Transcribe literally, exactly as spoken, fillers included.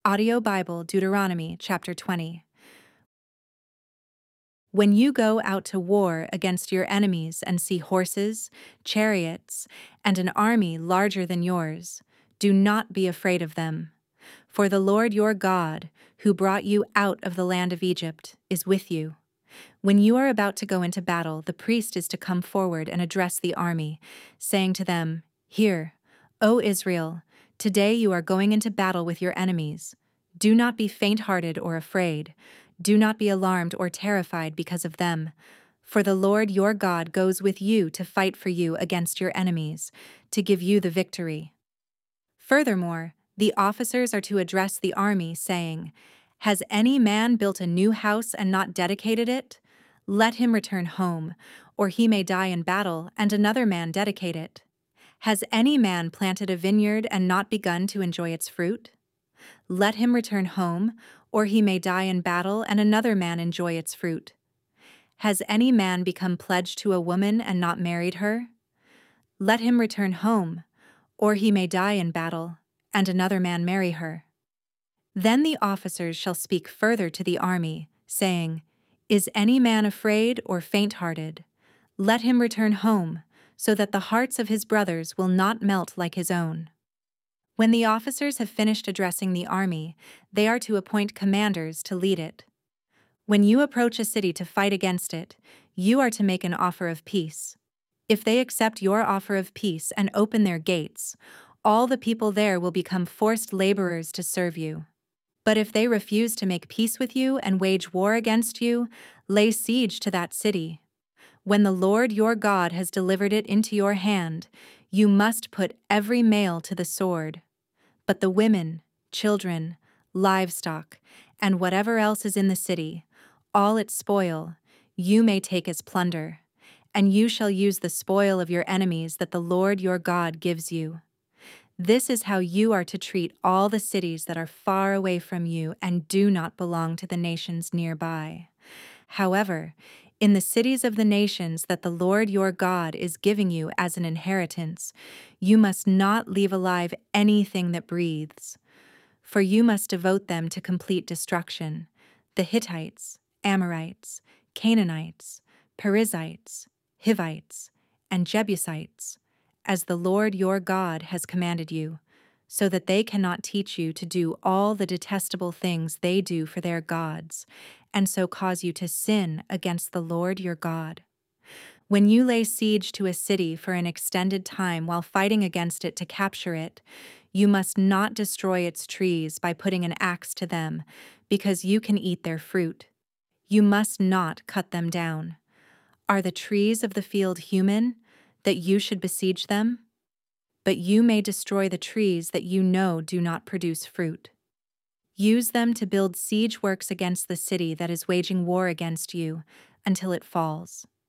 Audio Bible, Deuteronomy chapter twenty. When you go out to war against your enemies and see horses, chariots, and an army larger than yours, do not be afraid of them. For the Lord your God, who brought you out of the land of Egypt, is with you. When you are about to go into battle, the priest is to come forward and address the army, saying to them, "Hear, O Israel, today you are going into battle with your enemies. Do not be faint-hearted or afraid. Do not be alarmed or terrified because of them. For the Lord your God goes with you to fight for you against your enemies, to give you the victory." Furthermore, the officers are to address the army, saying, "Has any man built a new house and not dedicated it? Let him return home, or he may die in battle and another man dedicate it. Has any man planted a vineyard and not begun to enjoy its fruit? Let him return home, or he may die in battle and another man enjoy its fruit. Has any man become pledged to a woman and not married her? Let him return home, or he may die in battle and another man marry her." Then the officers shall speak further to the army, saying, "Is any man afraid or faint-hearted? Let him return home, so that the hearts of his brothers will not melt like his own." When the officers have finished addressing the army, they are to appoint commanders to lead it. When you approach a city to fight against it, you are to make an offer of peace. If they accept your offer of peace and open their gates, all the people there will become forced laborers to serve you. But if they refuse to make peace with you and wage war against you, lay siege to that city. When the Lord your God has delivered it into your hand, you must put every male to the sword. But the women, children, livestock, and whatever else is in the city, all its spoil, you may take as plunder, and you shall use the spoil of your enemies that the Lord your God gives you. This is how you are to treat all the cities that are far away from you and do not belong to the nations nearby. However, in the cities of the nations that the Lord your God is giving you as an inheritance, you must not leave alive anything that breathes, for you must devote them to complete destruction: the Hittites, Amorites, Canaanites, Perizzites, Hivites, and Jebusites, as the Lord your God has commanded you, so that they cannot teach you to do all the detestable things they do for their gods, and so cause you to sin against the Lord your God. When you lay siege to a city for an extended time while fighting against it to capture it, you must not destroy its trees by putting an axe to them, because you can eat their fruit. You must not cut them down. Are the trees of the field human, that you should besiege them? But you may destroy the trees that you know do not produce fruit. Use them to build siege works against the city that is waging war against you until it falls.